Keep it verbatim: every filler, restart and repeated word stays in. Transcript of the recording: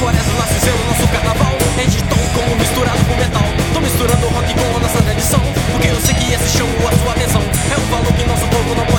quaresma nós fizemos nosso carnaval. Editou como misturado com metal. Tô misturando rock com a nossa tradição, porque eu sei que esse show, a sua atenção, é um valor que nosso povo não